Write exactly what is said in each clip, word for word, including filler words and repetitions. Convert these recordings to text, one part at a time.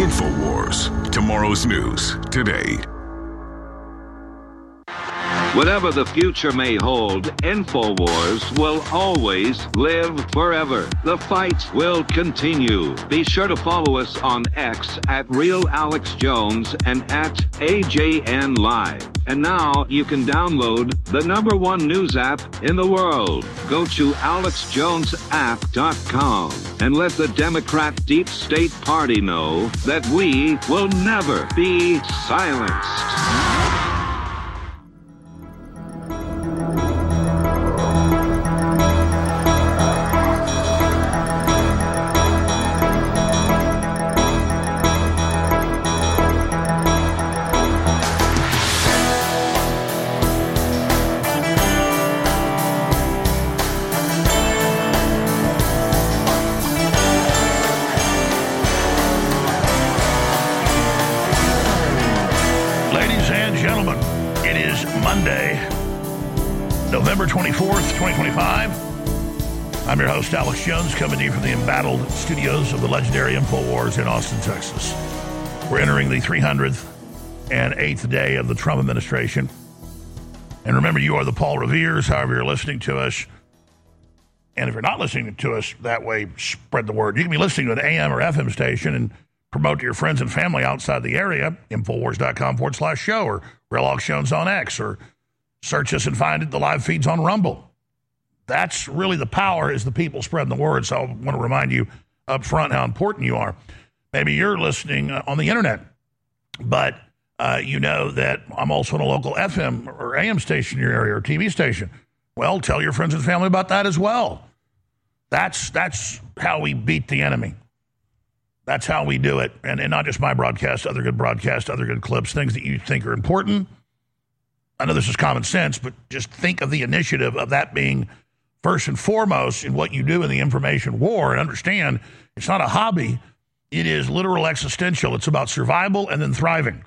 InfoWars. Tomorrow's news today. Whatever the future may hold, InfoWars will always live forever. The fight will continue. Be sure to follow us on X at Real Alex Jones and at A J N Live. And now you can download the number one news app in the world. Go to alex jones app dot com and let the Democrat Deep State Party know that we will never be silenced. November twenty-fourth, twenty twenty-five. I'm your host, Alex Jones, coming to you from the embattled studios of the legendary InfoWars in Austin, Texas. We're entering the three hundred eighth day of the Trump administration. And remember, you are the Paul Reveres, however you're listening to us. And if you're not listening to us that way, spread the word. You can be listening to an A M or F M station and promote to your friends and family outside the area, Infowars.com forward slash show, or Real Alex Jones on X, or search us and find it, the live feeds on Rumble. That's really the power, is the people spreading the word. So I want to remind you up front how important you are. Maybe you're listening uh, on the internet, but uh, you know that I'm also on a local F M or A M station in your area, or T V station. Well, tell your friends and family about that as well. That's that's how we beat the enemy. That's how we do it. And, and not just my broadcast, other good broadcasts, other good clips, things that you think are important. I know this is common sense, but just think of the initiative of that being first and foremost in what you do in the information war, and understand it's not a hobby. It is literal existential. It's about survival and then thriving.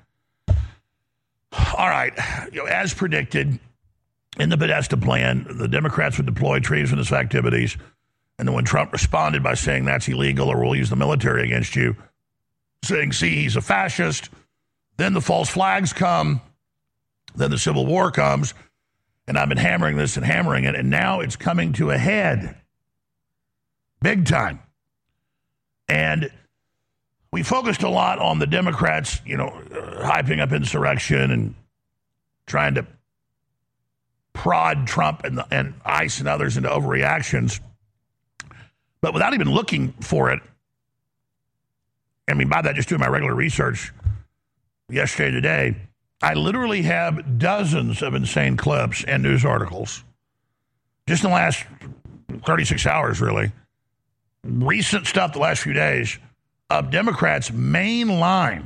All right. You know, as predicted in the Podesta plan, the Democrats would deploy treasonous activities. And then when Trump responded by saying that's illegal, or we'll use the military against you, saying, see, he's a fascist, then the false flags come. Then the Civil War comes, and I've been hammering this and hammering it, and now it's coming to a head. Big time. And we focused a lot on the Democrats, you know, uh, hyping up insurrection and trying to prod Trump and, the, and ICE and others into overreactions. But without even looking for it, I mean, by that, just doing my regular research yesterday, today, I literally have dozens of insane clips and news articles just in the last thirty-six hours, really. Recent stuff the last few days of Democrats' main line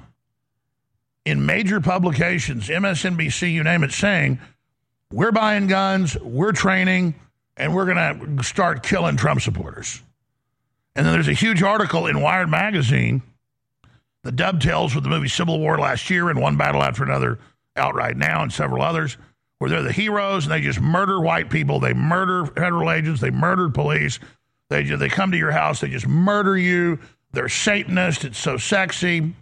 in major publications, M S N B C, you name it, saying, we're buying guns, we're training, and we're going to start killing Trump supporters. And then there's a huge article in Wired magazine that dovetails with the movie Civil War last year, and One Battle After Another out right now, and several others, where they're the heroes and they just murder white people. They murder federal agents. They murder police. They just, they come to your house. They just murder you. They're Satanists. It's so sexy.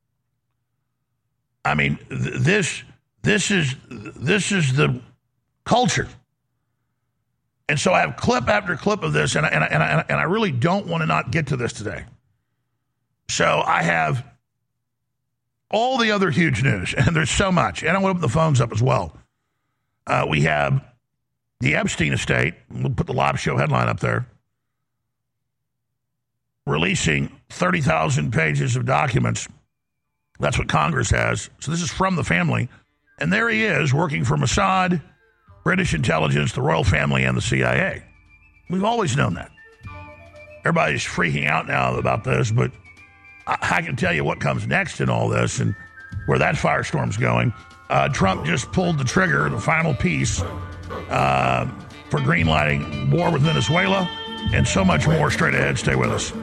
I mean, th- this this is this is the culture. And so I have clip after clip of this, and I, and I, and I, and I really don't want to not get to this today. So I have all the other huge news, and there's so much. And I want to open the phones up as well. Uh, we have the Epstein estate. We'll put the live show headline up there. Releasing thirty thousand pages of documents. That's what Congress has. So this is from the family. And there he is, working for Mossad, British intelligence, the royal family, and the C I A. We've always known that. Everybody's freaking out now about this, but I, I can tell you what comes next in all this and where that firestorm's going. Uh, Trump just pulled the trigger, the final piece, uh, for greenlighting war with Venezuela, and so much more straight ahead. Stay with us.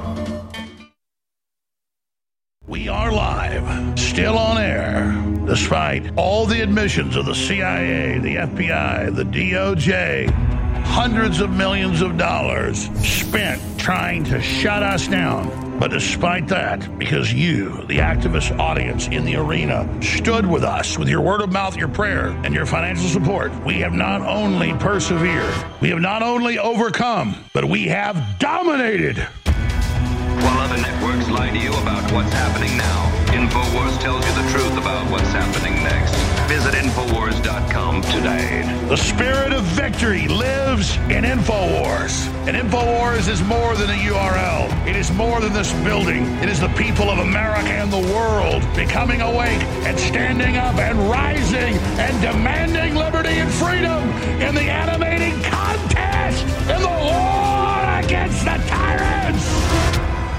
We are live, still on air, despite all the admissions of the C I A, the F B I, the D O J, hundreds of millions of dollars spent trying to shut us down. But despite that, because you, the activist audience in the arena, stood with us with your word of mouth, your prayer, and your financial support, we have not only persevered, we have not only overcome, but we have dominated. While other networks lie to you about what's happening now, InfoWars tells you the truth about what's happening next. Visit Infowars dot com today. The spirit of victory lives in InfoWars. And InfoWars is more than a U R L. It is more than this building. It is the people of America and the world becoming awake and standing up and rising and demanding liberty and freedom in the animating contest in the war against the tyrants.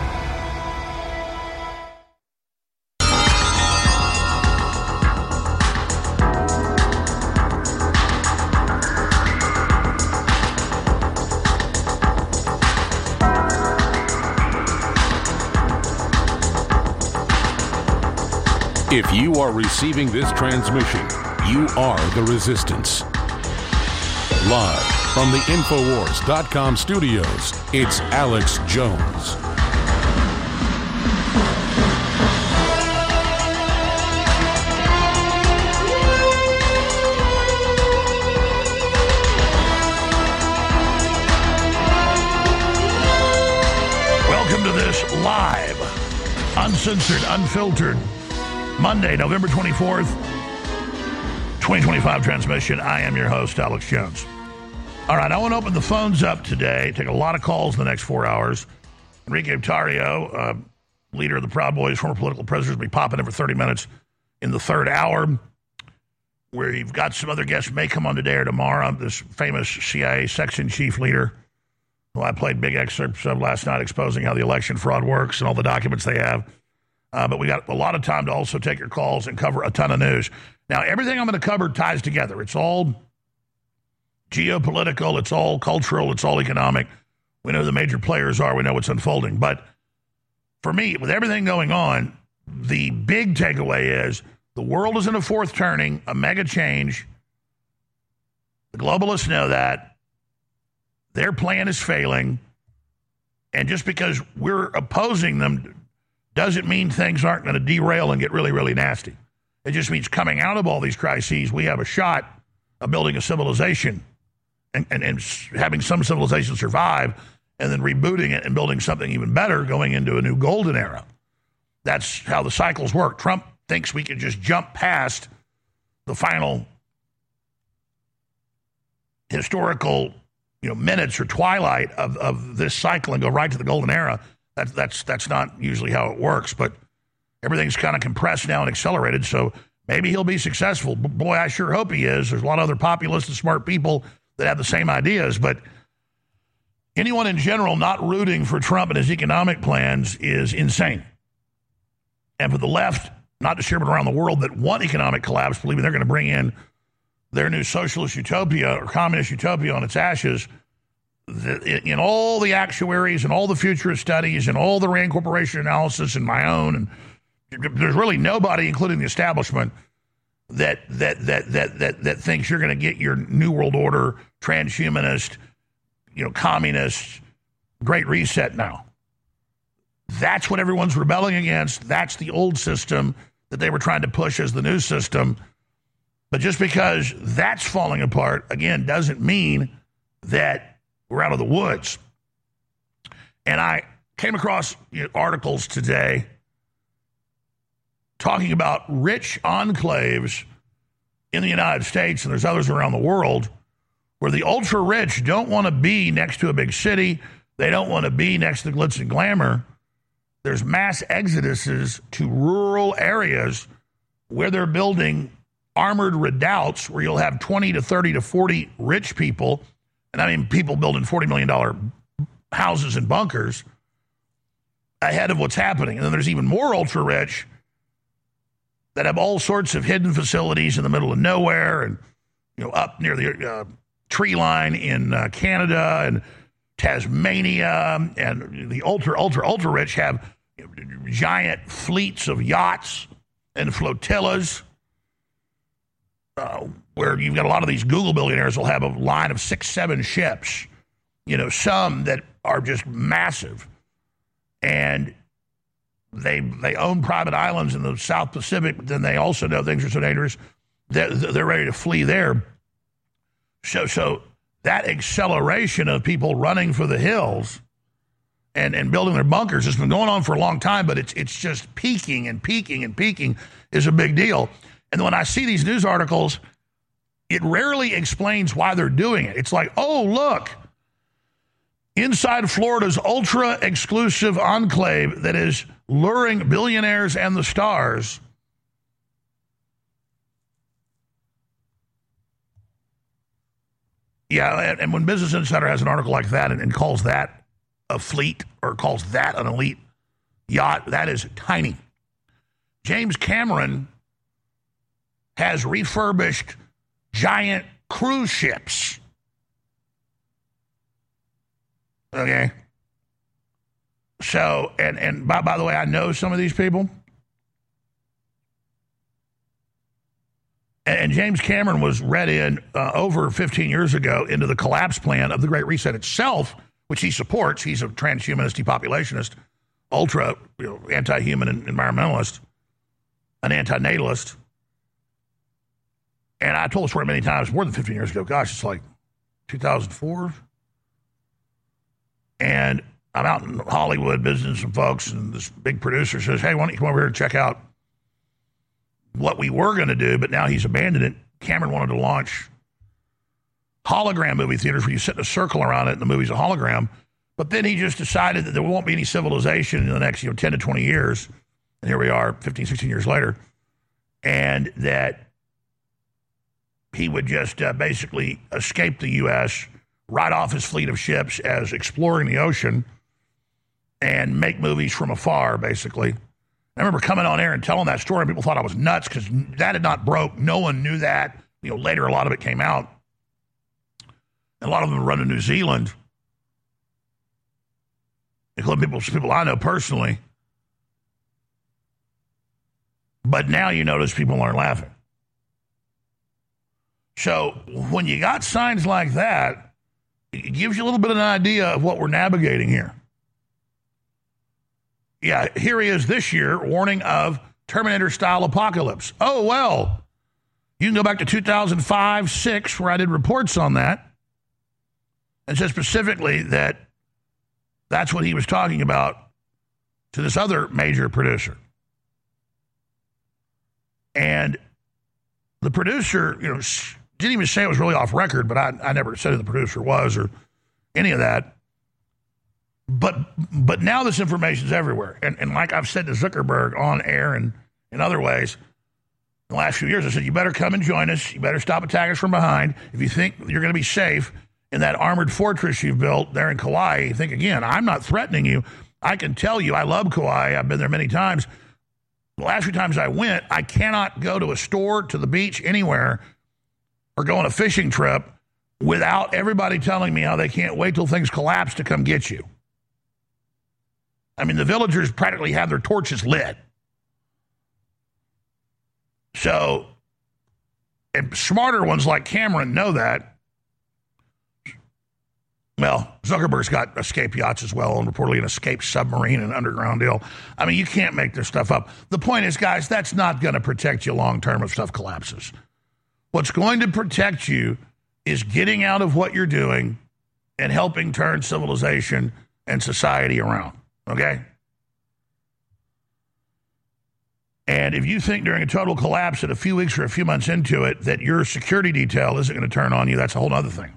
If you are receiving this transmission, you are the resistance. Live from the Infowars dot com studios, it's Alex Jones. Welcome to this live, uncensored, unfiltered Monday, November twenty-fourth, twenty twenty-five transmission. I am your host, Alex Jones. All right, I want to open the phones up today, take a lot of calls in the next four hours. Enrique Tario, uh, leader of the Proud Boys, former political prisoners, will be popping in for thirty minutes in the third hour, where you've got some other guests may come on today or tomorrow. This famous C I A section chief leader, who I played big excerpts of last night, exposing how the election fraud works and all the documents they have. Uh, but we got a lot of time to also take your calls and cover a ton of news. Now, everything I'm going to cover ties together. It's all geopolitical. It's all cultural. It's all economic. We know who the major players are. We know what's unfolding. But for me, with everything going on, the big takeaway is the world is in a fourth turning, a mega change. The globalists know that. Their plan is failing. And just because we're opposing them doesn't mean things aren't going to derail and get really, really nasty. It just means coming out of all these crises, we have a shot of building a civilization and, and, and having some civilization survive and then rebooting it and building something even better, going into a new golden era. That's how the cycles work. Trump thinks we can just jump past the final historical, you know, minutes or twilight of, of this cycle and go right to the golden era. That's that's that's not usually how it works, but everything's kind of compressed now and accelerated, so maybe he'll be successful. Boy, I sure hope he is. There's a lot of other populists and smart people that have the same ideas, but anyone in general not rooting for Trump and his economic plans is insane. And for the left, not just here but around the world, that want economic collapse, believing they're going to bring in their new socialist utopia or communist utopia on its ashes, in all the actuaries and all the futurist studies and all the Rand Corporation analysis and my own, and there's really nobody, including the establishment, that that that that that that thinks you're going to get your New World Order, transhumanist, you know, communist, Great Reset now. That's what everyone's rebelling against. That's the old system that they were trying to push as the new system. But just because that's falling apart, again, doesn't mean that we're out of the woods. And I came across, you know, articles today talking about rich enclaves in the United States, and there's others around the world, where the ultra-rich don't want to be next to a big city. They don't want to be next to the glitz and glamour. There's mass exoduses to rural areas where they're building armored redoubts where you'll have twenty to thirty to forty rich people. And I mean people building forty million dollars houses and bunkers ahead of what's happening. And then there's even more ultra-rich that have all sorts of hidden facilities in the middle of nowhere and, you know, up near the uh, tree line in uh, Canada and Tasmania. And the ultra, ultra, ultra-rich have, you know, giant fleets of yachts and flotillas. Uh, where you've got a lot of these Google billionaires will have a line of six, seven ships, you know, some that are just massive. And they they own private islands in the South Pacific, but then they also know things are so dangerous that they're ready to flee there. So, so that acceleration of people running for the hills and, and building their bunkers has been going on for a long time, but it's it's just peaking and peaking and peaking is a big deal. And when I see these news articles, it rarely explains why they're doing it. It's like, oh, look, inside Florida's ultra-exclusive enclave that is luring billionaires and the stars. Yeah, and, and when Business Insider has an article like that and, and calls that a fleet or calls that an elite yacht, that is tiny. James Cameron has refurbished giant cruise ships. Okay. So, and, and by, by the way, I know some of these people. And, and James Cameron was read in uh, over fifteen years ago into the collapse plan of the Great Reset itself, which he supports. He's a transhumanist, depopulationist, ultra you know, anti-human and environmentalist, an anti-natalist. And I told the story many times, more than fifteen years ago. Gosh, it's like two thousand four. And I'm out in Hollywood visiting some folks, and this big producer says, hey, why don't you come over here and check out what we were going to do, but now he's abandoned it. Cameron wanted to launch hologram movie theaters where you sit in a circle around it and the movie's a hologram. But then he just decided that there won't be any civilization in the next you know, ten to twenty years. And here we are, fifteen, sixteen years later. And that he would just uh, basically escape the U S, ride off his fleet of ships as exploring the ocean and make movies from afar, basically. I remember coming on air and telling that story, and people thought I was nuts because that had not broke. No one knew that. You know, later a lot of it came out. And a lot of them run to New Zealand, including people, people I know personally. But now you notice people aren't laughing. So when you got signs like that, it gives you a little bit of an idea of what we're navigating here. Yeah, here he is this year, warning of Terminator-style apocalypse. Oh, well, you can go back to two thousand five, six, where I did reports on that, and said specifically that that's what he was talking about to this other major producer. And the producer, you know, didn't even say it was really off record, but I, I never said who the producer was or any of that. But but now this information is everywhere. And, and like I've said to Zuckerberg on air and in other ways, in the last few years, I said, you better come and join us. You better stop attacking us from behind. If you think you're going to be safe in that armored fortress you've built there in Kauai, think again, I'm not threatening you. I can tell you, I love Kauai. I've been there many times. The last few times I went, I cannot go to a store, to the beach, anywhere, or go on a fishing trip without everybody telling me how they can't wait till things collapse to come get you. I mean, the villagers practically have their torches lit. So, and smarter ones like Cameron know that. Well, Zuckerberg's got escape yachts as well, and reportedly an escape submarine and underground deal. I mean, you can't make this stuff up. The point is, guys, that's not going to protect you long term if stuff collapses. What's going to protect you is getting out of what you're doing and helping turn civilization and society around. Okay? And if you think during a total collapse that a few weeks or a few months into it that your security detail isn't going to turn on you, that's a whole other thing.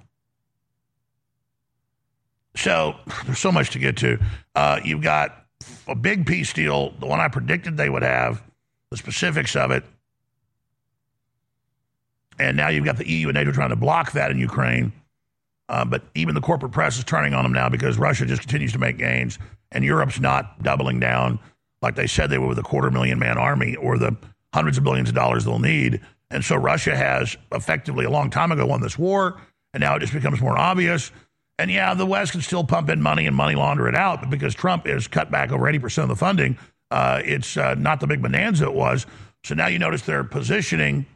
So there's so much to get to. Uh, you've got a big peace deal, the one I predicted they would have, the specifics of it. And now you've got the E U and NATO trying to block that in Ukraine. Uh, but even the corporate press is turning on them now because Russia just continues to make gains. And Europe's not doubling down like they said they were with a quarter million man army or the hundreds of billions of dollars they'll need. And so Russia has effectively a long time ago won this war. And now it just becomes more obvious. And yeah, the West can still pump in money and money launder it out. But because Trump has cut back over eighty percent of the funding, uh, it's uh, not the big bonanza it was. So now you notice they're positioning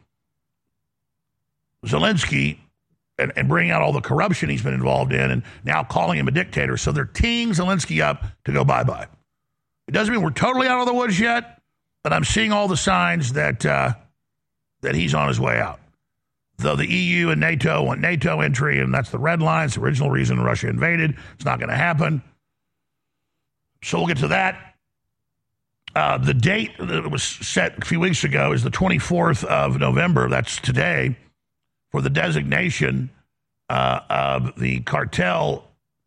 Zelensky and, and bringing out all the corruption he's been involved in and now calling him a dictator. So they're teeing Zelensky up to go bye-bye. It doesn't mean we're totally out of the woods yet, but I'm seeing all the signs that uh, that he's on his way out. Though the E U and NATO want NATO entry, and that's the red line. It's the original reason Russia invaded. It's not going to happen. So we'll get to that. Uh, the date that was set a few weeks ago is the twenty-fourth of November. That's today, for the designation uh, of the cartel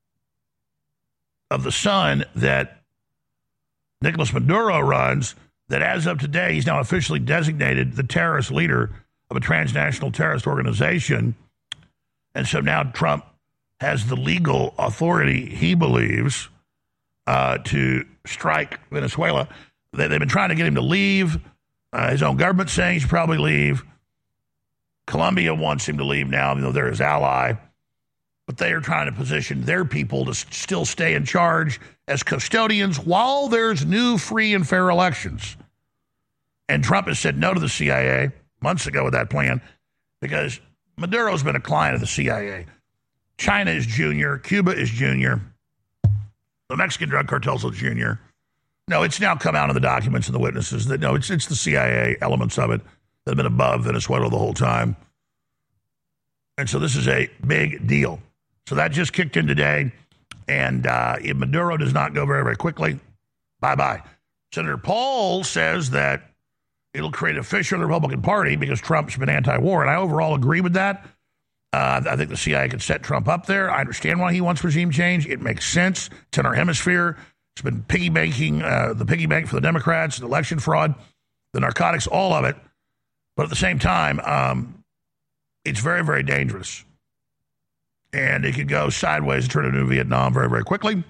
of the sun that Nicolas Maduro runs, that as of today, he's now officially designated the terrorist leader of a transnational terrorist organization. And so now Trump has the legal authority, he believes, uh, to strike Venezuela. They, they've been trying to get him to leave. Uh, his own government saying he should probably leave. Colombia wants him to leave now, even though they're his ally. But they are trying to position their people to still stay in charge as custodians while there's new, free, and fair elections. And Trump has said no to the C I A months ago with that plan, because Maduro's been a client of the C I A. China is junior. Cuba is junior. The Mexican drug cartels are junior. No, it's now come out in the documents and the witnesses that, no, it's it's the C I A elements of it that have been above Venezuela the whole time. And so this is a big deal. So that just kicked in today. And uh, if Maduro does not go very, very quickly, bye-bye. Senator Paul says that it'll create a fissure in the Republican Party because Trump's been anti-war. And I overall agree with that. Uh, I think the C I A could set Trump up there. I understand why he wants regime change. It makes sense. It's in our hemisphere. It's been piggy banking, uh, the piggy bank for the Democrats, the election fraud, the narcotics, all of it. But at the same time, um, it's very, very dangerous. And it could go sideways and turn into Vietnam very, very quickly.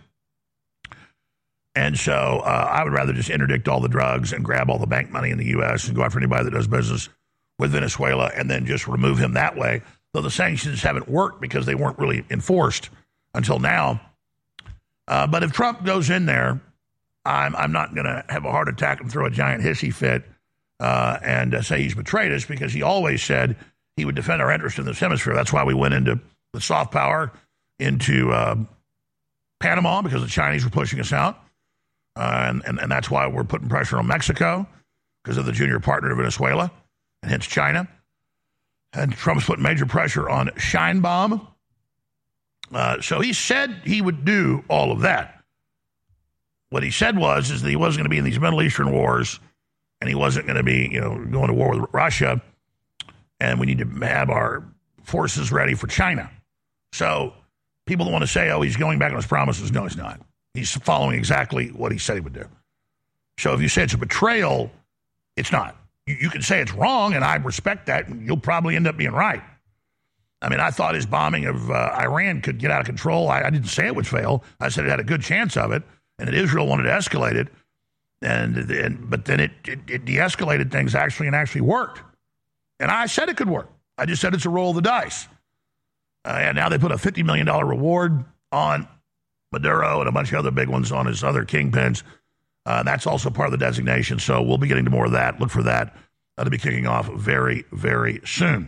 And so uh, I would rather just interdict all the drugs and grab all the bank money in the U S and go after anybody that does business with Venezuela and then just remove him that way. Though the sanctions haven't worked because they weren't really enforced until now. Uh, but if Trump goes in there, I'm, I'm not going to have a heart attack and throw a giant hissy fit uh, and uh, say he's betrayed us, because he always said he would defend our interest in this hemisphere. That's why we went into the soft power into uh, Panama, because the Chinese were pushing us out. Uh, and, and, and that's why we're putting pressure on Mexico, because of the junior partner of Venezuela, and hence China. And Trump's putting major pressure on Sheinbaum. Uh, so he said he would do all of that. What he said was is that he wasn't going to be in these Middle Eastern wars, and he wasn't going to be, you know, going to war with Russia, and we need to have our forces ready for China. So people that want to say, oh, he's going back on his promises, no, he's not. He's following exactly what he said he would do. So if you say it's a betrayal, it's not. You, you can say it's wrong, and I respect that, and you'll probably end up being right. I mean, I thought his bombing of uh, Iran could get out of control. I, I didn't say it would fail. I said it had a good chance of it, and that Israel wanted to escalate it. And, and but then it, it, it de-escalated things actually and actually worked. And I said it could work. I just said it's a roll of the dice. Uh, and now they put a fifty million dollars reward on Maduro and a bunch of other big ones on his other kingpins. Uh, that's also part of the designation. So we'll be getting to more of that. Look for that. That'll be kicking off very, very soon.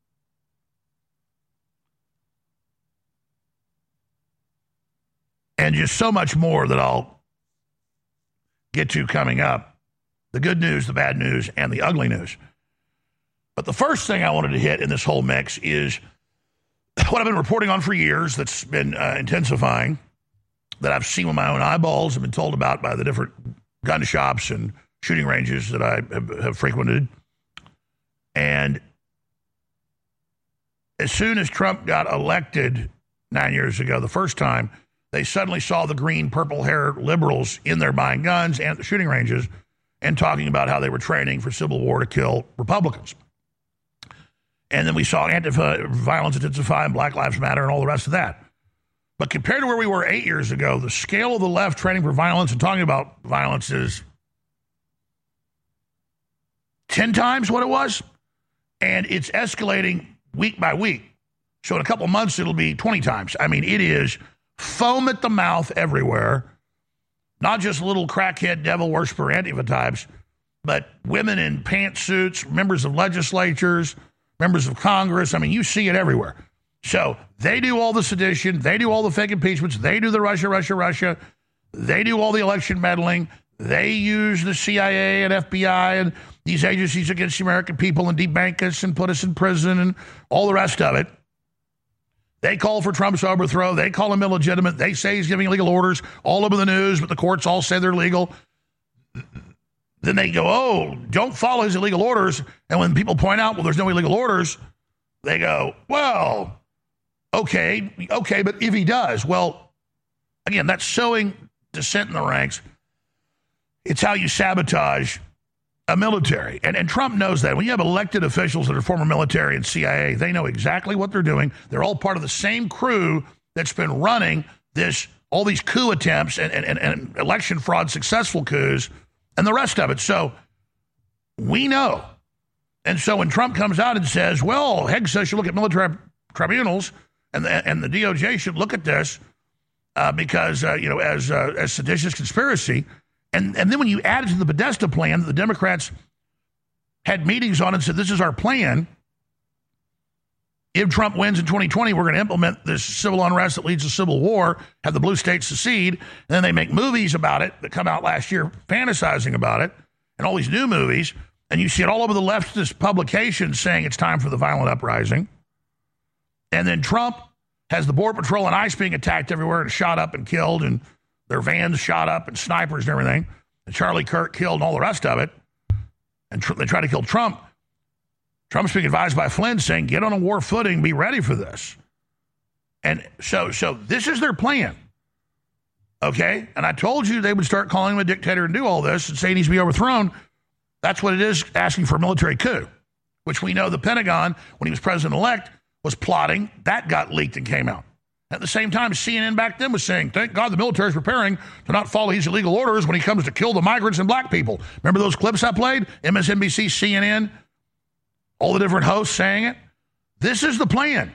And just so much more that I'll get to coming up. The good news, the bad news, and the ugly news. But the first thing I wanted to hit in this whole mix is what I've been reporting on for years that's been uh, intensifying, that I've seen with my own eyeballs and been told about by the different gun shops and shooting ranges that I have, have frequented. And as soon as Trump got elected nine years ago, the first time, they suddenly saw the green, purple-haired liberals in there buying guns and the shooting ranges and talking about how they were training for civil war to kill Republicans. And then we saw Antifa violence intensify and Black Lives Matter and all the rest of that. But compared to where we were eight years ago, the scale of the left training for violence and talking about violence is ten times what it was. And it's escalating week by week. So in a couple of months, it'll be twenty times. I mean, it is foam at the mouth everywhere. Not just little crackhead devil worshiper Antifa types, but women in pantsuits, members of legislatures, members of Congress. I mean, you see it everywhere. So they do all the sedition. They do all the fake impeachments. They do the Russia, Russia, Russia. They do all the election meddling. They use the C I A and F B I and these agencies against the American people and debank us and put us in prison and all the rest of it. They call for Trump's overthrow. They call him illegitimate. They say he's giving illegal orders all over the news, but the courts all say they're legal. Then they go, oh, don't follow his illegal orders. And when people point out, well, there's no illegal orders, they go, well, okay, okay, but if he does, well, again, that's sowing dissent in the ranks. It's how you sabotage a military. And, and Trump knows that. When you have elected officials that are former military and C I A, they know exactly what they're doing. They're all part of the same crew that's been running this, all these coup attempts and, and, and election fraud, successful coups, and the rest of it. So we know. And so when Trump comes out and says, well, Haig says you look at military tribunals and the, and the D O J should look at this uh, because, uh, you know, as, uh, as seditious conspiracy. And and then when you add it to the Podesta plan, the Democrats had meetings on and said, this is our plan. If Trump wins in twenty twenty, we're going to implement this civil unrest that leads to civil war, have the blue states secede, and then they make movies about it that come out last year fantasizing about it, and all these new movies, and you see it all over the leftist publications saying it's time for the violent uprising. And then Trump has the Border Patrol and ICE being attacked everywhere and shot up and killed, and their vans shot up and snipers and everything, and Charlie Kirk killed and all the rest of it, and tr- they try to kill Trump. Trump's being advised by Flynn saying, get on a war footing, be ready for this. And so so this is their plan, okay? And I told you they would start calling him a dictator and do all this and say he needs to be overthrown. That's what it is, asking for a military coup, which we know the Pentagon, when he was president-elect, was plotting. That got leaked and came out. At the same time, C N N back then was saying, thank God the military is preparing to not follow his illegal orders when he comes to kill the migrants and black people. Remember those clips I played? M S N B C, C N N, all the different hosts saying it. This is the plan.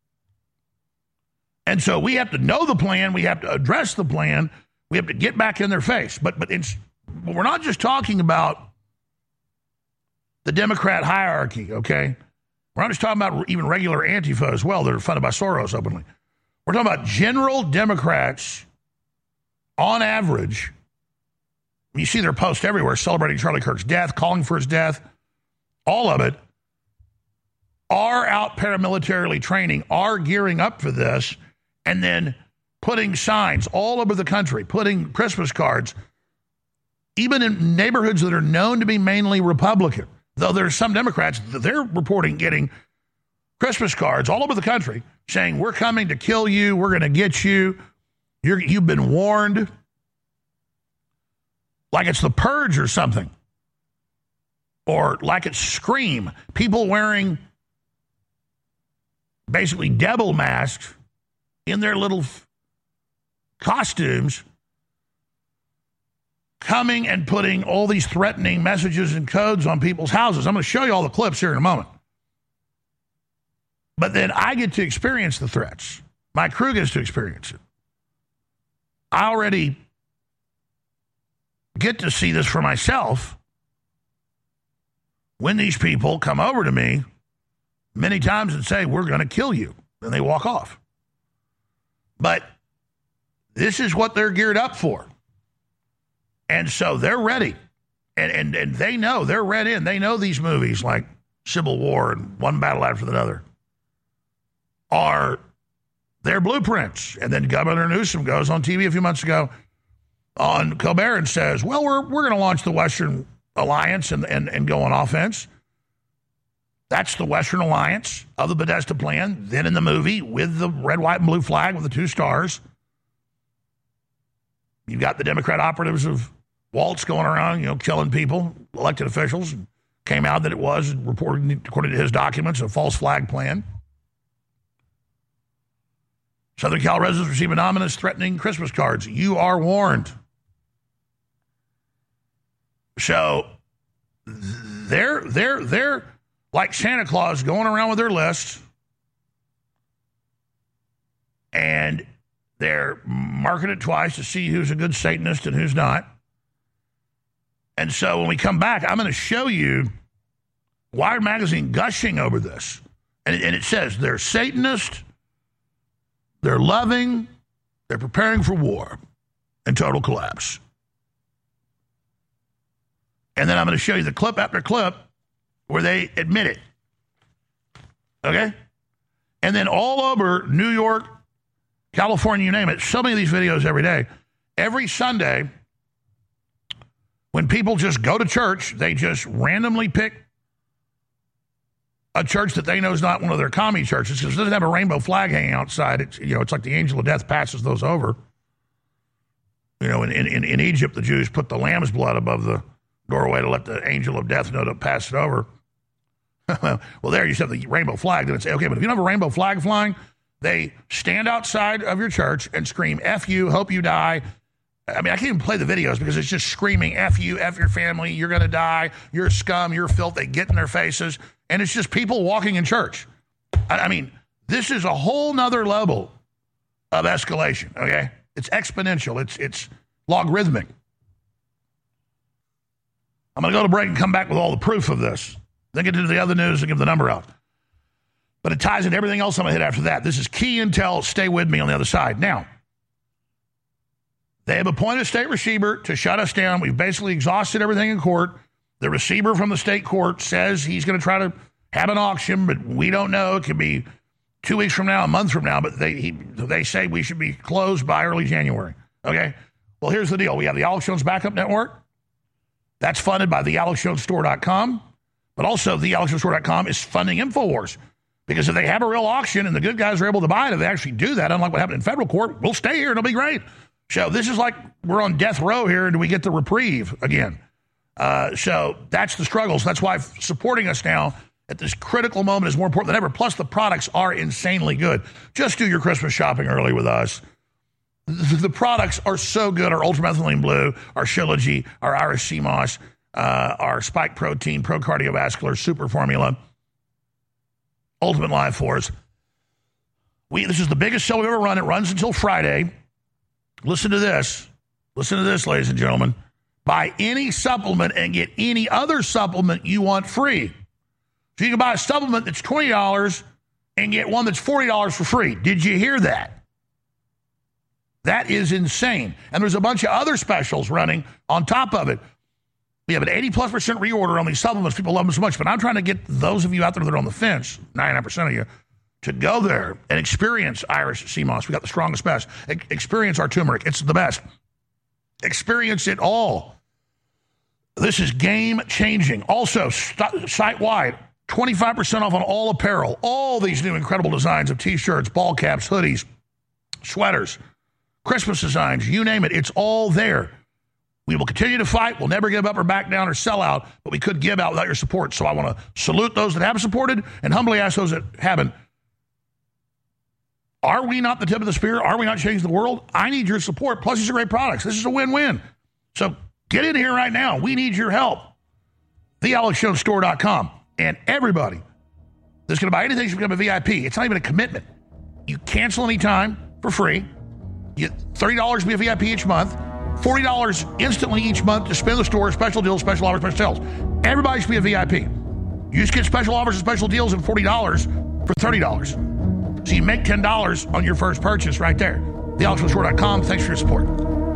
And so we have to know the plan. We have to address the plan. We have to get back in their face. But, but it's, we're not just talking about the Democrat hierarchy, okay? We're not just talking about even regular Antifa as well that are funded by Soros openly. We're talking about general Democrats, on average. You see their posts everywhere celebrating Charlie Kirk's death, calling for his death, all of it, are out paramilitarily training, are gearing up for this, and then putting signs all over the country, putting Christmas cards, even in neighborhoods that are known to be mainly Republican, though there's some Democrats that they're reporting getting Christmas cards all over the country saying, we're coming to kill you, we're going to get you, You're, you've been warned. Like it's The Purge or something. Or like it's Scream. People wearing basically devil masks in their little f- costumes, coming and putting all these threatening messages and codes on people's houses. I'm going to show you all the clips here in a moment. But then I get to experience the threats. My crew gets to experience it. I already get to see this for myself when these people come over to me many times and say, we're going to kill you. And they walk off. But this is what they're geared up for. And so they're ready. And, and, and they know, they're read in. They know these movies like Civil War and One Battle After Another are their blueprints. And then Governor Newsom goes on T V a few months ago on Colbert and says, well, we're we're going to launch the Western Alliance and, and, and go on offense. That's the Western Alliance of the Podesta plan. Then in the movie with the red, white, and blue flag with the two stars, you've got the Democrat operatives of Waltz going around, you know, killing people, elected officials. Came out that it was, reported according to his documents, a false flag plan. Southern Cal residents receive anonymous threatening Christmas cards. You are warned. So they're they're they're like Santa Claus going around with their list, and they're marking it twice to see who's a good Satanist and who's not. And so when we come back, I'm going to show you Wired Magazine gushing over this. And it, and it says they're Satanist, they're loving, they're preparing for war and total collapse. And then I'm going to show you the clip after clip where they admit it. Okay? And then all over New York, California, you name it, so many of these videos every day. Every Sunday, when people just go to church, they just randomly pick a church that they know is not one of their commie churches because it doesn't have a rainbow flag hanging outside. It's, you know, it's like the angel of death passes those over. You know, in, in, in Egypt, the Jews put the lamb's blood above the doorway to let the angel of death know to pass it over. Well, there you just have the rainbow flag. Then it's, okay, but if you don't have a rainbow flag flying, they stand outside of your church and scream, F you, hope you die. I mean, I can't even play the videos because it's just screaming, F you, F your family, you're going to die, you're scum, you're filth. They get in their faces. And it's just people walking in church. I, I mean, this is a whole nother level of escalation, okay? It's exponential. It's, it's logarithmic. I'm going to go to break and come back with all the proof of this. Then get into the other news and give the number out. But it ties into everything else I'm going to hit after that. This is key intel. Stay with me on the other side. Now, they have appointed a state receiver to shut us down. We've basically exhausted everything in court. The receiver from the state court says he's going to try to have an auction, but we don't know. It could be two weeks from now, a month from now, but they he, they say we should be closed by early January. Okay? Well, here's the deal. We have the Alex Jones Backup Network. That's funded by the alex jones store dot com. But also, the alex jones store dot com is funding InfoWars. Because if they have a real auction and the good guys are able to buy it, if they actually do that, unlike what happened in federal court, we'll stay here and it'll be great. So this is like we're on death row here and do we get the reprieve again? Uh, so that's the struggles. That's why supporting us now at this critical moment is more important than ever. Plus, the products are insanely good. Just do your Christmas shopping early with us. The, the products are so good. Our Ultramethylene Blue, our Shilajit, our Irish Sea Moss, uh, our Spike Protein, Pro Cardiovascular, Super Formula, Ultimate Life Force. We, this is the biggest show we've ever run. It runs until Friday. Listen to this. Listen to this, ladies and gentlemen. Buy any supplement and get any other supplement you want free. So you can buy a supplement that's twenty dollars and get one that's forty dollars for free. Did you hear that? That is insane. And there's a bunch of other specials running on top of it. We have an eighty plus percent reorder on these supplements. People love them so much. But I'm trying to get those of you out there that are on the fence, ninety-nine percent of you, to go there and experience Irish Sea Moss. We got the strongest best. E- experience our turmeric. It's the best. Experience it all. This is game-changing. Also, st- site-wide, twenty-five percent off on all apparel. All these new incredible designs of T-shirts, ball caps, hoodies, sweaters, Christmas designs, you name it. It's all there. We will continue to fight. We'll never give up or back down or sell out, but we could give out without your support. So I want to salute those that have supported and humbly ask those that haven't. Are we not the tip of the spear? Are we not changing the world? I need your support. Plus, these are great products. This is a win-win. So get in here right now. We need your help. the alex jones store dot com. And everybody that's going to buy anything should become a V I P. It's not even a commitment. You cancel anytime for free. You get thirty dollars to be a V I P each month. forty dollars instantly each month to spend the store. Special deals, special offers, special sales. Everybody should be a V I P. You just get special offers and special deals and forty dollars for thirty dollars. So you make ten dollars on your first purchase right there. the alex jones store dot com. Thanks for your support.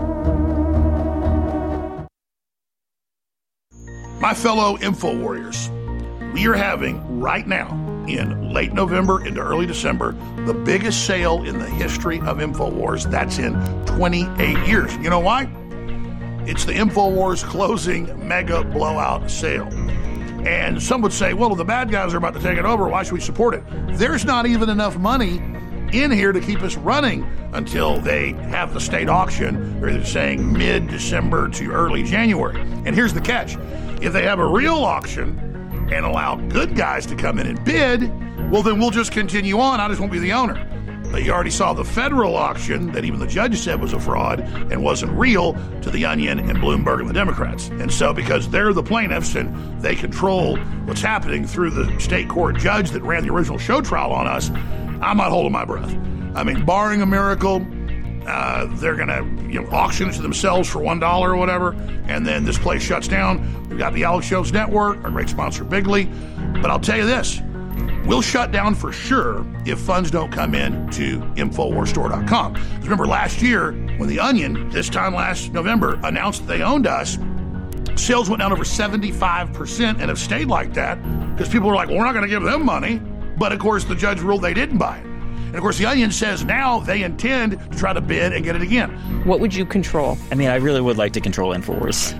My fellow Info Warriors, we are having right now in late November into early December the biggest sale in the history of InfoWars. That's in twenty-eight years. You know why? It's the InfoWars closing mega blowout sale. And some would say, well, if the bad guys are about to take it over, why should we support it? There's not even enough money in here to keep us running until they have the state auction, or they're saying mid-December to early January. And here's the catch. If they have a real auction and allow good guys to come in and bid, well, then we'll just continue on. I just won't be the owner. But you already saw the federal auction that even the judge said was a fraud and wasn't real to the Onion and Bloomberg and the Democrats. And so because they're the plaintiffs and they control what's happening through the state court judge that ran the original show trial on us, I'm not holding my breath. I mean, barring a miracle, uh, they're going to you know, auction it to themselves for one dollar or whatever, and then this place shuts down. We've got the Alex Jones Network, our great sponsor, Bigley. But I'll tell you this. We'll shut down for sure if funds don't come in to infowars store dot com. Remember last year when the Onion, this time last November, announced that they owned us, Sales went down over seventy-five percent and have stayed like that because people were like, well, we're not going to give them money. But, of course, the judge ruled they didn't buy it. And, of course, the Onion says now they intend to try to bid and get it again. What would you control? I mean, I really would like to control InfoWars.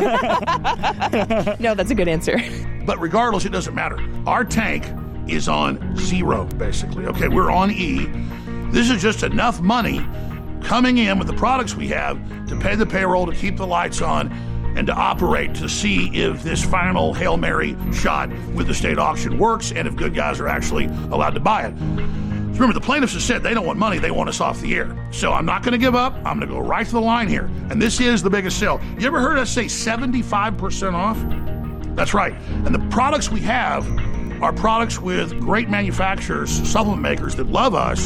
No, that's a good answer. But regardless, it doesn't matter. Our tank is on zero, basically. Okay, we're on E. This is just enough money coming in with the products we have to pay the payroll, to keep the lights on, and to operate to see if this final Hail Mary shot with the state auction works and if good guys are actually allowed to buy it. Remember, the plaintiffs have said they don't want money, they want us off the air. So I'm not going to give up. I'm going to go right to the line here. And this is the biggest sale. You ever heard us say seventy-five percent off? That's right. And the products we have are products with great manufacturers, supplement makers that love us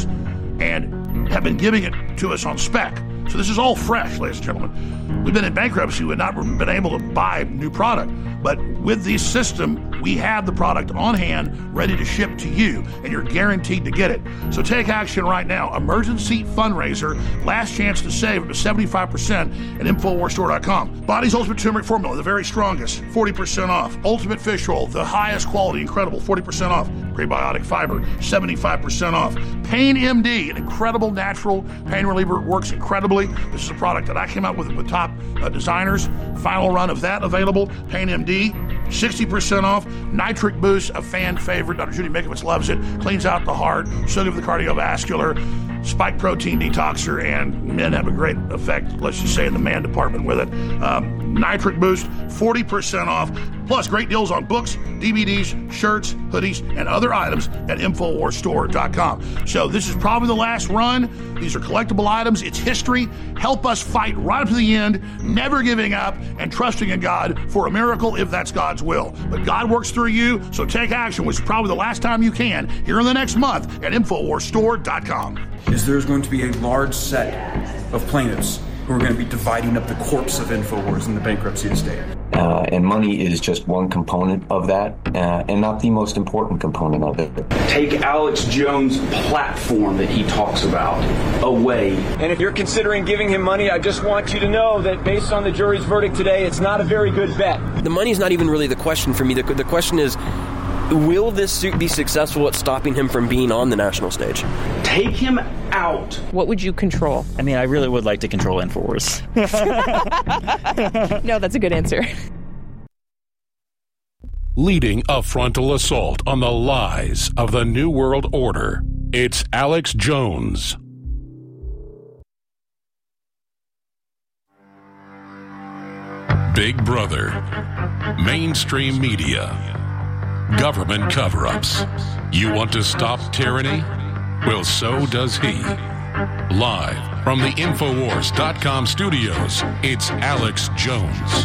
and have been giving it to us on spec. So this is all fresh, ladies and gentlemen. We've been in bankruptcy. We've not been able to buy new product. But with this system, we have the product on hand, ready to ship to you, and you're guaranteed to get it. So take action right now. Emergency fundraiser. Last chance to save up to seventy-five percent at Infowars Store dot com. Body's Ultimate Turmeric Formula, the very strongest, forty percent off. Ultimate Fish Oil, the highest quality, incredible, forty percent off. Prebiotic Fiber, seventy-five percent off. Pain M D, an incredible natural pain reliever, works incredibly. This is a product that I came out with with top uh, designers. Final run of that available. Pain M D, sixty percent off. Nitric Boost, a fan favorite. Doctor Judy Mikovits loves it. Cleans out the heart, so good for the cardiovascular. Spike protein detoxer, and men have a great effect, let's just say, in the man department with it. Um, Nitric Boost, forty percent off. Plus, great deals on books, D V Ds, shirts, hoodies, and other items at Infowars Store dot com. So this is probably the last run. These are collectible items. It's history. Help us fight right up to the end, never giving up, and trusting in God for a miracle if that's God's will. But God works through you, so take action, which is probably the last time you can, here in the next month at Infowars Store dot com. Is there's going to be a large set of plaintiffs who are going to be dividing up the corpse of InfoWars in the bankruptcy estate. Uh, and money is just one component of that, uh, and not the most important component of it. Take Alex Jones' platform that he talks about away. And if you're considering giving him money, I just want you to know that based on the jury's verdict today, it's not a very good bet. The money's not even really the question for me. The, the question is, will this suit be successful at stopping him from being on the national stage? Take him out. What would you control? I mean, I really would like to control InfoWars. No, that's a good answer. Leading a frontal assault on the lies of the New World Order, it's Alex Jones. Big Brother, mainstream media, government cover-ups. You want to stop tyranny? Well, so does he. Live from the Infowars dot com studios, it's Alex Jones.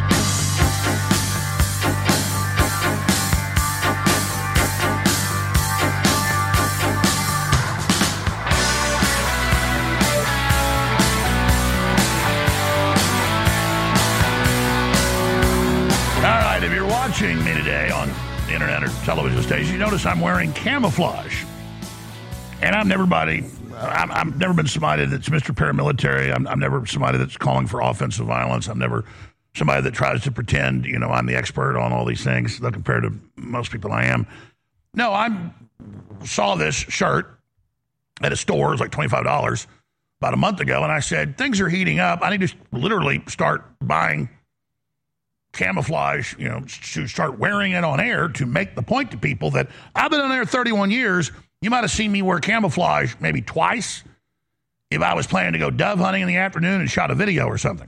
Watching me today on the internet or television station, you notice I'm wearing camouflage. And I'm never body, I'm, I've never been somebody that's Mister Paramilitary. I'm, I'm never somebody that's calling for offensive violence. I'm never somebody that tries to pretend, you know, I'm the expert on all these things, though compared to most people I am. No, I saw this shirt at a store. It was like twenty-five dollars about a month ago. And I said, things are heating up. I need to literally start buying camouflage, you know, to start wearing it on air to make the point to people that I've been on air thirty-one years. You might have seen me wear camouflage maybe twice if I was planning to go dove hunting in the afternoon and shot a video or something.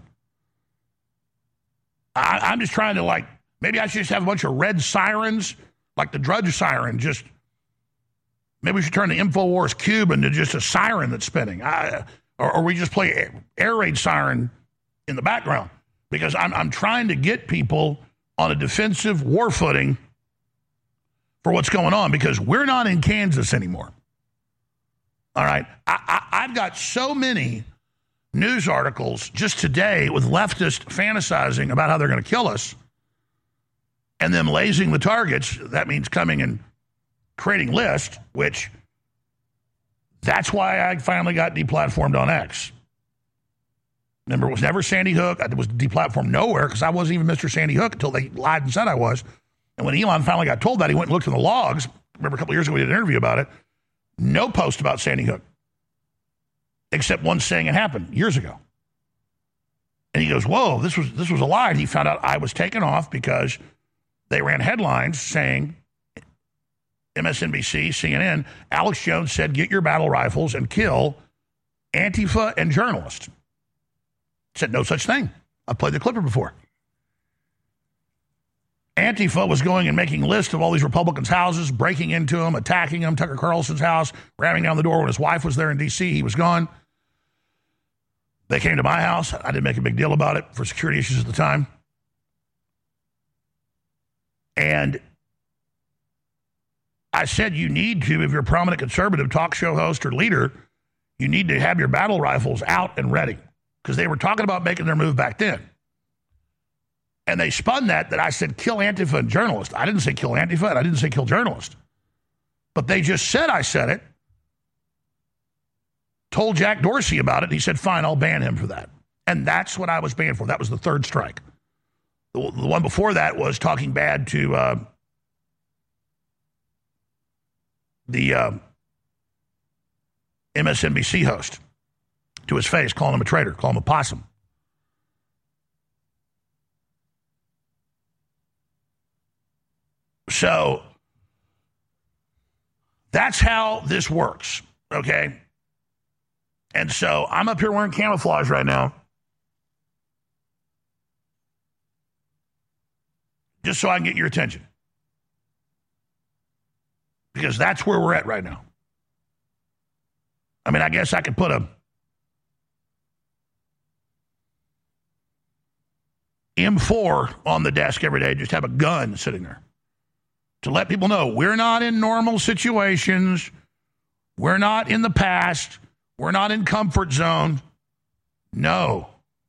I, I'm just trying to, like, maybe I should just have a bunch of red sirens, like the Drudge siren. Just maybe we should turn the InfoWars Cube into just a siren that's spinning. I, or, or we just play air, air raid siren in the background. Because I'm, I'm trying to get people on a defensive war footing for what's going on, because we're not in Kansas anymore. All right. I, I, I've got so many news articles just today with leftists fantasizing about how they're going to kill us and them lasing the targets. That means coming and creating lists, which that's why I finally got deplatformed on X. Remember, it was never Sandy Hook. I was deplatformed nowhere because I wasn't even Mister Sandy Hook until they lied and said I was. And when Elon finally got told that, he went and looked in the logs. Remember a couple of years ago we did an interview about it. No post about Sandy Hook, except one saying it happened years ago. And he goes, whoa, this was this was a lie. And he found out I was taken off because they ran headlines saying, M S N B C, C N N, Alex Jones said, get your battle rifles and kill Antifa and journalists. Said no such thing. I've played the clipper before. Antifa was going and making lists of all these Republicans' houses, breaking into them, attacking them, Tucker Carlson's house, ramming down the door when his wife was there in D C. He was gone. They came to my house. I didn't make a big deal about it for security issues at the time. And I said you need to, if you're a prominent conservative talk show host or leader, you need to have your battle rifles out and ready. Because they were talking about making their move back then. And they spun that, that I said kill Antifa and journalists. I didn't say kill Antifa, and I didn't say kill journalists. But they just said I said it. Told Jack Dorsey about it. He said, fine, I'll ban him for that. And that's what I was banned for. That was the third strike. The, the one before that was talking bad to uh, the uh, M S N B C host to his face, calling him a traitor, calling him a possum. So that's how this works, okay? And so I'm up here wearing camouflage right now just so I can get your attention. Because that's where we're at right now. I mean, I guess I could put a M four on the desk every day, just have a gun sitting there to let people know we're not in normal situations. We're not in the past. We're not in comfort zone. No.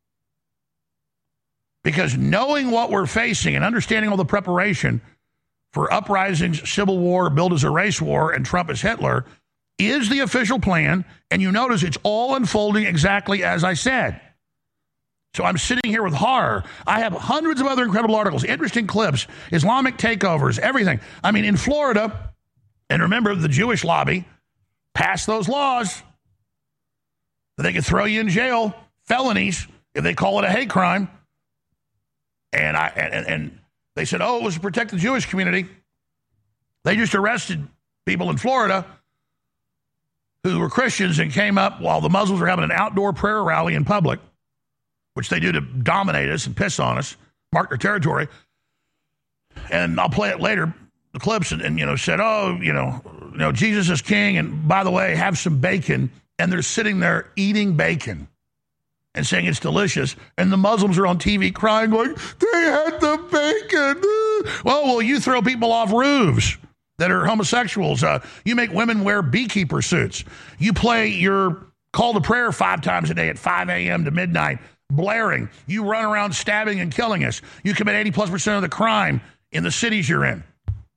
Because knowing what we're facing and understanding all the preparation for uprisings, civil war, build as a race war, and Trump as Hitler is the official plan. And you notice it's all unfolding exactly as I said. So I'm sitting here with horror. I have hundreds of other incredible articles, interesting clips, Islamic takeovers, everything. I mean, in Florida, and remember, the Jewish lobby passed those laws that they could throw you in jail, felonies, if they call it a hate crime. And I and, and they said, oh, it was to protect the Jewish community. They just arrested people in Florida who were Christians and came up while the Muslims were having an outdoor prayer rally in public, which they do to dominate us and piss on us, mark their territory. And I'll play it later, the clips, and, and you know, said, oh, you know, you know, Jesus is king, and by the way, have some bacon. And they're sitting there eating bacon and saying it's delicious. And the Muslims are on T V crying, going, they had the bacon. Well, well, you throw people off roofs that are homosexuals. Uh, you make women wear beekeeper suits. You play your call to prayer five times a day at five a.m. to midnight, blaring. You run around stabbing and killing us. You commit eighty plus percent of the crime in the cities you're in.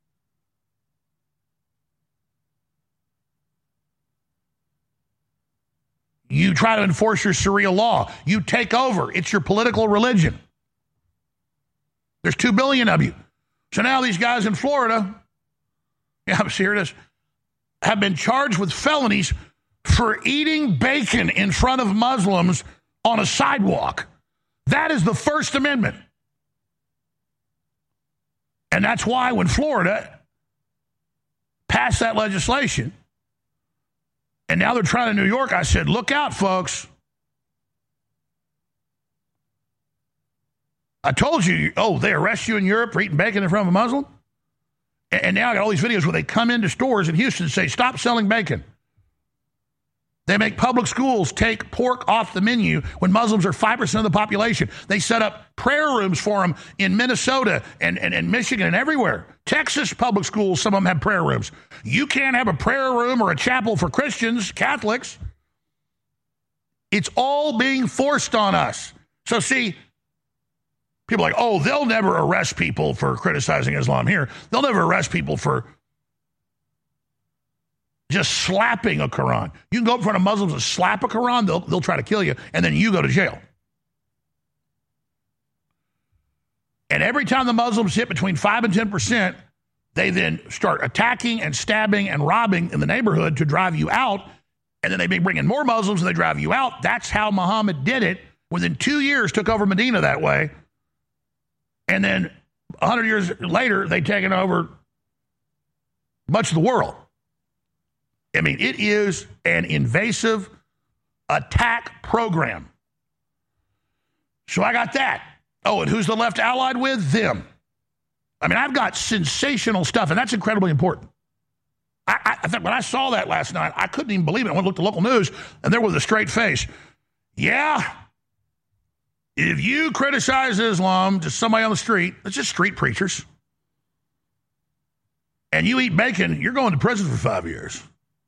You try to enforce your Sharia law. You take over. It's your political religion. There's two billion of you. So now these guys in Florida, yeah, I'm serious, have been charged with felonies for eating bacon in front of Muslims on a sidewalk. That is the First Amendment. And that's why when Florida passed that legislation, and now they're trying to New York, I said, look out, folks. I told you, oh, they arrest you in Europe for eating bacon in front of a Muslim? And, and now I got all these videos where they come into stores in Houston and say, stop selling bacon. They make public schools take pork off the menu when Muslims are five percent of the population. They set up prayer rooms for them in Minnesota and, and, and Michigan and everywhere. Texas public schools, some of them have prayer rooms. You can't have a prayer room or a chapel for Christians, Catholics. It's all being forced on us. So see, people are like, oh, they'll never arrest people for criticizing Islam here. They'll never arrest people for just slapping a Quran. You can go in front of Muslims and slap a Quran, they'll, they'll try to kill you, and then you go to jail. And every time the Muslims hit between five and ten percent, they then start attacking and stabbing and robbing in the neighborhood to drive you out. And then they bring in more Muslims and they drive you out. That's how Muhammad did it. Within two years, took over Medina that way. And then one hundred years later, they'd taken over much of the world. I mean, it is an invasive attack program. So I got that. Oh, and who's the left allied with? Them. I mean, I've got sensational stuff, and that's incredibly important. I, I, I think when I saw that last night, I couldn't even believe it. I went and looked at local news, and there with a straight face. Yeah, if you criticize Islam, just somebody on the street, it's just street preachers, and you eat bacon, you're going to prison for five years.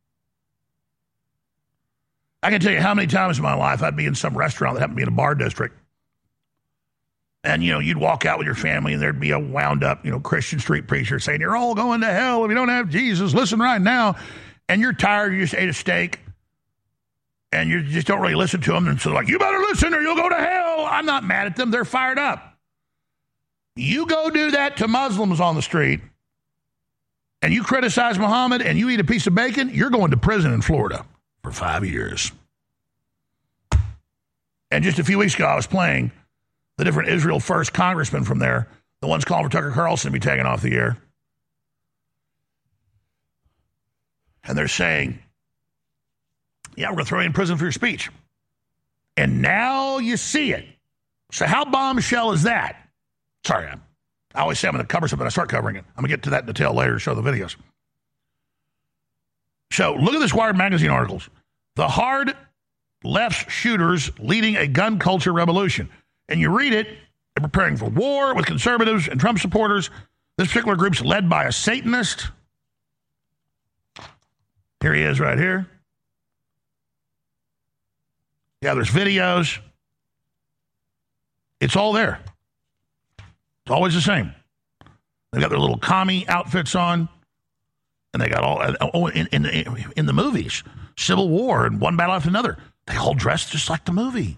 I can tell you how many times in my life I'd be in some restaurant that happened to be in a bar district. And, you know, you'd walk out with your family and there'd be a wound up, you know, Christian street preacher saying, you're all going to hell if you don't have Jesus. Listen right now. And you're tired. You just ate a steak and you just don't really listen to them. And so like, you better listen or you'll go to hell. I'm not mad at them. They're fired up. You go do that to Muslims on the street and you criticize Muhammad and you eat a piece of bacon, you're going to prison in Florida for five years. And just a few weeks ago, I was playing the different Israel First congressmen from there, the ones calling for Tucker Carlson to be taken off the air. And they're saying, yeah, we're going to throw you in prison for your speech. And now you see it. So how bombshell is that? Sorry, I, I always say I'm going to cover something. I start covering it. I'm going to get to that in detail later to show the videos. So look at this Wired magazine articles. The hard left's shooters leading a gun culture revolution. And you read it, they're preparing for war with conservatives and Trump supporters. This particular group's led by a Satanist. Here he is right here. Yeah, there's videos. It's all there. It's always the same. They've got their little commie outfits on. And they got all, oh, in, in, in the movies, Civil War and one battle after another, they all dress just like the movie.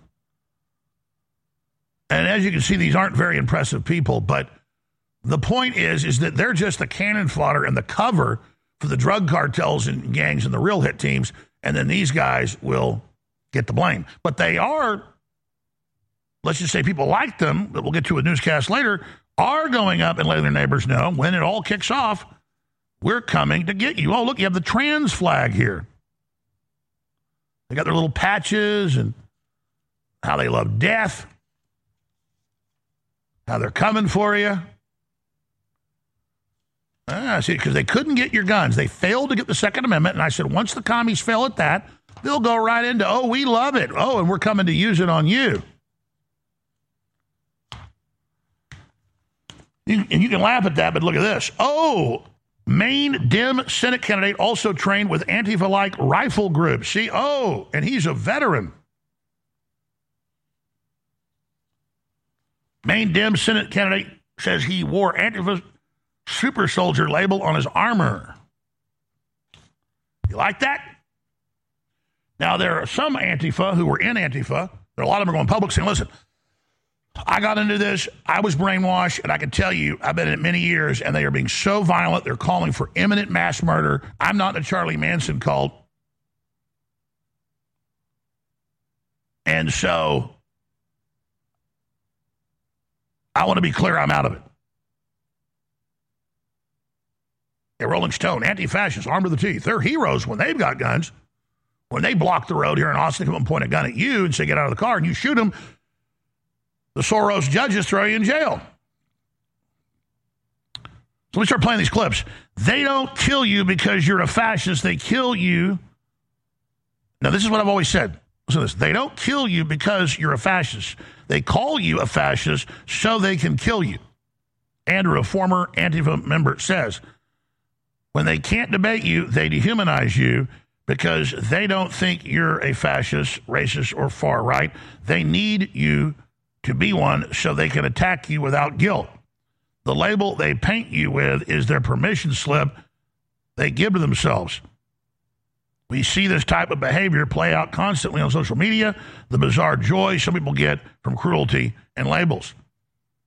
And as you can see, these aren't very impressive people, but the point is, is that they're just the cannon fodder and the cover for the drug cartels and gangs and the real hit teams, and then these guys will get the blame. But they are, let's just say people like them, that we'll get to a newscast later, are going up and letting their neighbors know when it all kicks off, we're coming to get you. Oh, look, you have the trans flag here. They got their little patches and how they love death, how they're coming for you. Ah, see, because they couldn't get your guns. They failed to get the Second Amendment. And I said, once the commies fail at that, they'll go right into, oh, we love it. Oh, and we're coming to use it on you. you and you can laugh at that, but look at this. Oh, Maine Dem Senate candidate also trained with Antifa-like rifle groups. See, oh, and he's a veteran. Maine Dem Senate candidate says he wore Antifa super soldier label on his armor. You like that? Now, there are some Antifa who were in Antifa. There are a lot of them are going public saying, listen, I got into this, I was brainwashed, and I can tell you, I've been in it many years, and they are being so violent, they're calling for imminent mass murder. I'm not in a Charlie Manson cult. And so, I want to be clear, I'm out of it. Yeah, Rolling Stone, anti-fascists, armed to the teeth. They're heroes when they've got guns. When they block the road here in Austin, come and point a gun at you and say, get out of the car, and you shoot them, the Soros judges throw you in jail. So we start playing these clips. They don't kill you because you're a fascist. They kill you. Now, this is what I've always said. Listen to this. They don't kill you because you're a fascist. They call you a fascist so they can kill you. Andrew, a former Antifa member, says, when they can't debate you, they dehumanize you because they don't think you're a fascist, racist, or far right. They need you to be one so they can attack you without guilt. The label they paint you with is their permission slip they give to themselves. We see this type of behavior play out constantly on social media, the bizarre joy some people get from cruelty and labels.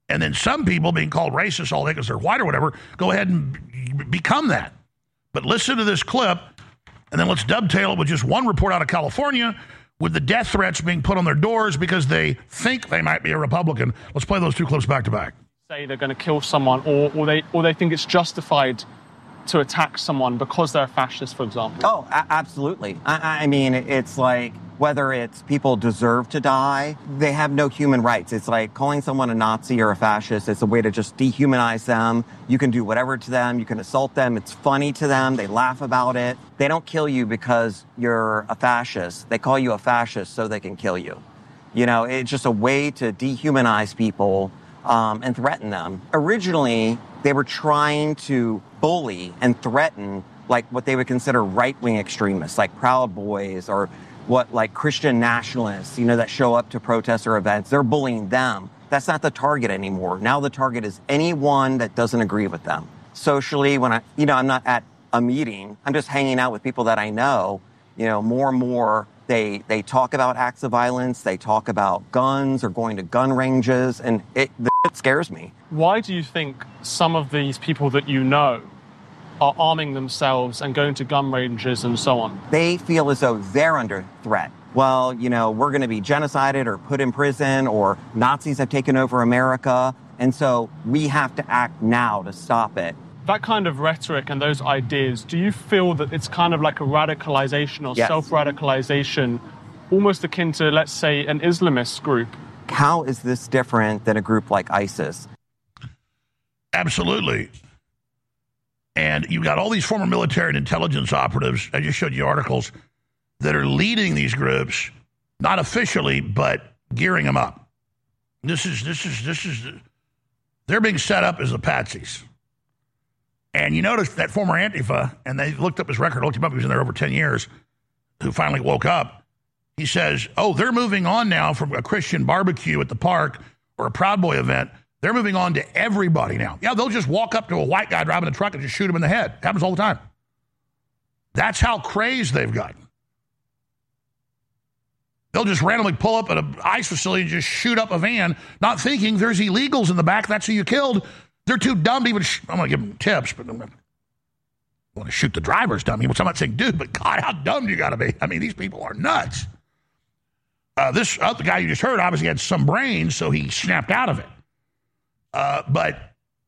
And then some people being called racist all day because they're white or whatever, go ahead and become that. But listen to this clip, and then let's dovetail it with just one report out of California with the death threats being put on their doors because they think they might be a Republican. Let's play those two clips back to back. Say they're going to kill someone, or, or they or they think it's justified to attack someone because they're a fascist, for example. Oh, a- absolutely. I, I mean, it's like whether it's people deserve to die, they have no human rights. It's like calling someone a Nazi or a fascist. It's a way to just dehumanize them. You can do whatever to them. You can assault them. It's funny to them. They laugh about it. They don't kill you because you're a fascist. They call you a fascist so they can kill you. You know, it's just a way to dehumanize people um, and threaten them. Originally, they were trying to bully and threaten like what they would consider right-wing extremists, like Proud Boys or what like Christian nationalists, you know, that show up to protests or events. They're bullying them. That's not the target anymore. Now the target is anyone that doesn't agree with them. Socially, when I, you know, I'm not at a meeting, I'm just hanging out with people that I know, you know, more and more they they talk about acts of violence, they talk about guns or going to gun ranges, and it, the shit scares me. Why do you think some of these people that you know are arming themselves and going to gun ranges and so on? They feel as though they're under threat. Well, you know, we're going to be genocided or put in prison, or Nazis have taken over America, and so we have to act now to stop it. That kind of rhetoric and those ideas, do you feel that it's kind of like a radicalization or Yes. self-radicalization, almost akin to, let's say, an Islamist group? How is this different than a group like ISIS? Absolutely. And you've got all these former military and intelligence operatives, I just showed you articles, that are leading these groups, not officially, but gearing them up. This is, this is, this is, they're being set up as the patsies. And you notice that former Antifa, and they looked up his record, looked him up, he was in there over ten years, who finally woke up. He says, oh, they're moving on now from a Christian barbecue at the park or a Proud Boy event. They're moving on to everybody now. Yeah, they'll just walk up to a white guy driving a truck and just shoot him in the head. Happens all the time. That's how crazed they've gotten. They'll just randomly pull up at an ICE facility and just shoot up a van, not thinking there's illegals in the back. That's who you killed. They're too dumb to even, sh- I'm going to give them tips, but I'm going to shoot the driver's dummy, which I'm not saying, dude, but God, how dumb do you got to be? I mean, these people are nuts. Uh, this other guy you just heard obviously had some brains, so he snapped out of it. Uh, but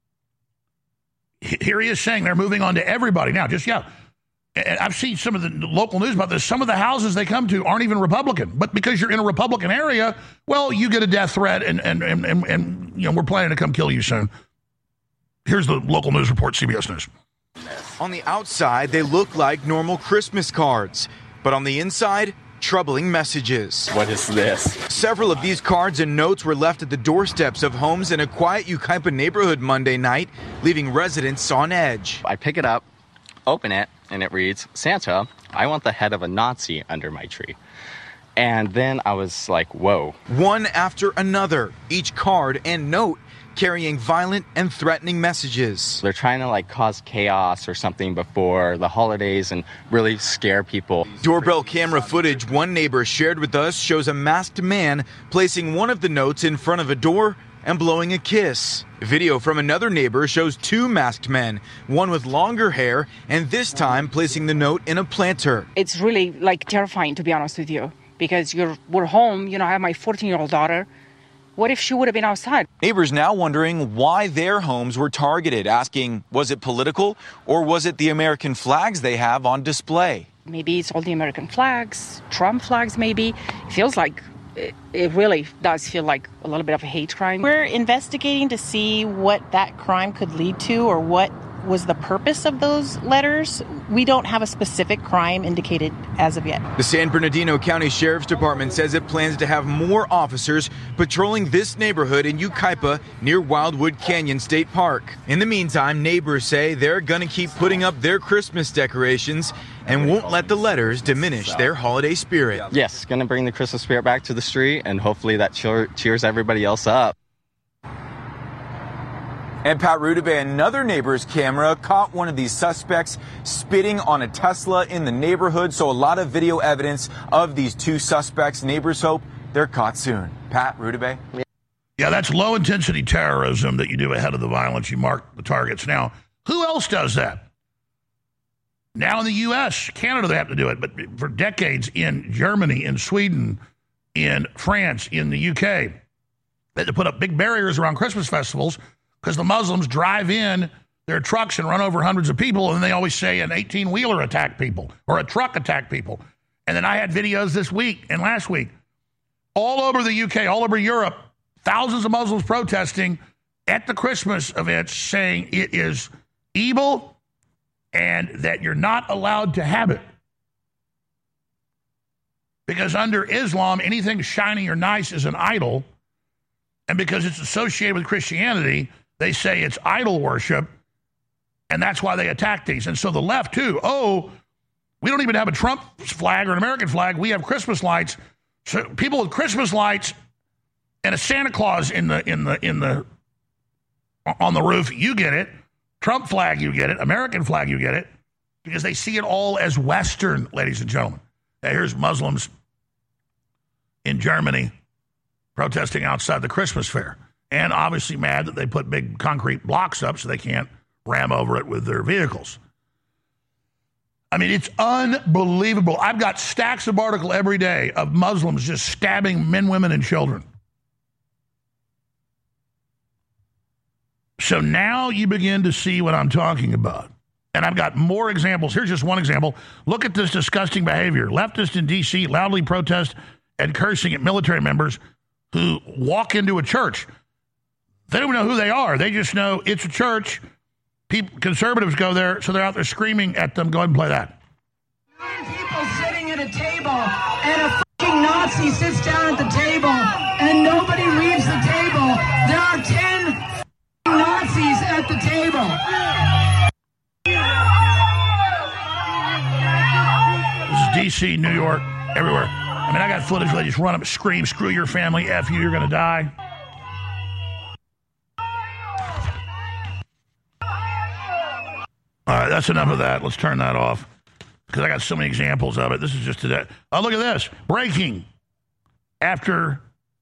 here he is saying they're moving on to everybody now. Just, yeah. And I've seen some of the local news about this. Some of the houses they come to aren't even Republican. But because you're in a Republican area, well, you get a death threat, and, and, and, and, and you know, we're planning to come kill you soon. Here's the local news report, C B S News. On the outside, they look like normal Christmas cards. But on the inside, troubling messages. What is this? Several of these cards and notes were left at the doorsteps of homes in a quiet Yucaipa neighborhood Monday night, leaving residents on edge. I pick it up, open it, and it reads, Santa, I want the head of a Nazi under my tree. And then I was like, whoa. One after another, each card and note carrying violent and threatening messages. They're trying to like cause chaos or something before the holidays and really scare people. Doorbell camera footage one neighbor shared with us shows a masked man placing one of the notes in front of a door and blowing a kiss. Video from another neighbor shows two masked men, one with longer hair, and this time placing the note in a planter. It's really like terrifying, to be honest with you, because you're we're home. You know, I have my fourteen-year-old daughter. What if she would have been outside? Neighbors now wondering why their homes were targeted, asking, was it political or was it the American flags they have on display? Maybe it's all the American flags, Trump flags maybe. It feels like, it, it really does feel like a little bit of a hate crime. We're investigating to see what that crime could lead to or what was the purpose of those letters. We don't have a specific crime indicated as of yet. The San Bernardino County Sheriff's Department says it plans to have more officers patrolling this neighborhood in Yucaipa near Wildwood Canyon State Park. In the meantime, neighbors say they're going to keep putting up their Christmas decorations and won't let the letters diminish their holiday spirit. Yes, going to bring the Christmas spirit back to the street, and hopefully that cheer- cheers everybody else up. And Pat Rudabay, another neighbor's camera, caught one of these suspects spitting on a Tesla in the neighborhood. So a lot of video evidence of these two suspects. Neighbors hope they're caught soon. Pat Rudabay. Yeah, that's low-intensity terrorism that you do ahead of the violence. You mark the targets. Now, who else does that? Now in the U S, Canada, they have to do it. But for decades in Germany, in Sweden, in France, in the U K, they had to put up big barriers around Christmas festivals because the Muslims drive in their trucks and run over hundreds of people, and they always say an eighteen-wheeler attacked people or a truck attacked people. And then I had videos this week and last week all over the U K, all over Europe, thousands of Muslims protesting at the Christmas events saying it is evil and that you're not allowed to have it. Because under Islam, anything shiny or nice is an idol. And because it's associated with Christianity, they say it's idol worship. And that's why they attack these. And so the left, too, oh, we don't even have a Trump flag or an American flag. We have Christmas lights. So people with Christmas lights and a Santa Claus in the in the in the on the roof, you get it. Trump flag, you get it. American flag, you get it. Because they see it all as Western, ladies and gentlemen. Now, here's Muslims in Germany protesting outside the Christmas fair. And obviously mad that they put big concrete blocks up so they can't ram over it with their vehicles. I mean, it's unbelievable. I've got stacks of articles every day of Muslims just stabbing men, women, and children. So now you begin to see what I'm talking about. And I've got more examples. Here's just one example. Look at this disgusting behavior. Leftists in D C loudly protest and cursing at military members who walk into a church. They don't know who they are. They just know it's a church. People, conservatives go there, so they're out there screaming at them. Go ahead and play that. Nine people sitting at a table, and a fucking Nazi sits down at the table, and nobody leaves the table. There are ten Nazis at the table. This is D C, New York, everywhere. I mean, I got footage where they just run up and scream, screw your family, F you, you're going to die. All right, that's enough of that. Let's turn that off because I got so many examples of it. This is just today. Oh, look at this. Breaking. After